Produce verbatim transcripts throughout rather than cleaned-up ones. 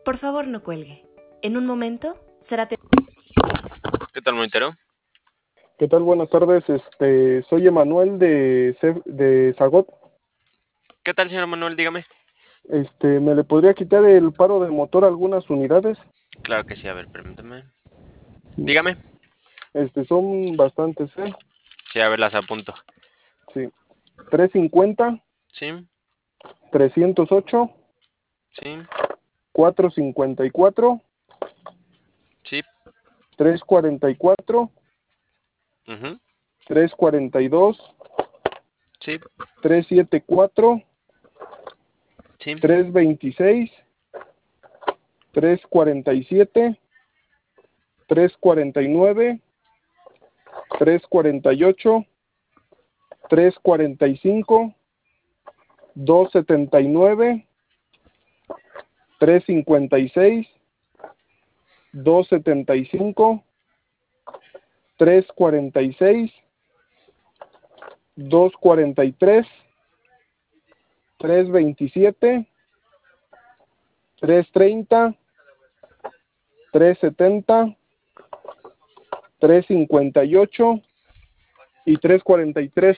Por favor, no cuelgue. En un momento será... te- ¿Qué tal, monitero? ¿Qué tal? Buenas tardes. Este, soy Emanuel de Ce- de Zagot. ¿Qué tal, señor Manuel? Dígame. Este, ¿me le podría quitar el paro de motor a algunas unidades? Claro que sí, a ver, permítame. Dígame. Este, son bastantes, ¿eh? Sí, a ver, las apunto. Sí. trescientos cincuenta, Sí, trescientos ocho, sí, cuatrocientos cincuenta y cuatro, sí. trescientos cuarenta y cuatro, ujú, trescientos cuarenta y dos, Sí, trescientos setenta y cuatro, sí, trescientos veintiséis, trescientos cuarenta y siete, trescientos cuarenta y nueve, trescientos cuarenta y ocho, trescientos cuarenta y cinco, doscientos setenta y nueve, trescientos cincuenta y seis, doscientos setenta y cinco, trescientos cuarenta y seis, doscientos cuarenta y tres, trescientos veintisiete, trescientos treinta, trescientos setenta, trescientos cincuenta y ocho y trescientos cuarenta y tres.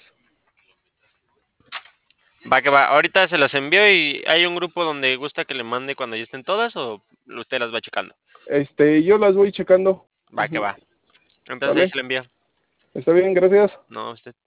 va que va. Ahorita se las envío y hay un grupo donde gusta que le mande cuando ya estén todas o usted las va checando. Este, yo las voy checando. Va que va. Entonces ahí ¿Vale? se le envía. Está bien, gracias. No, usted.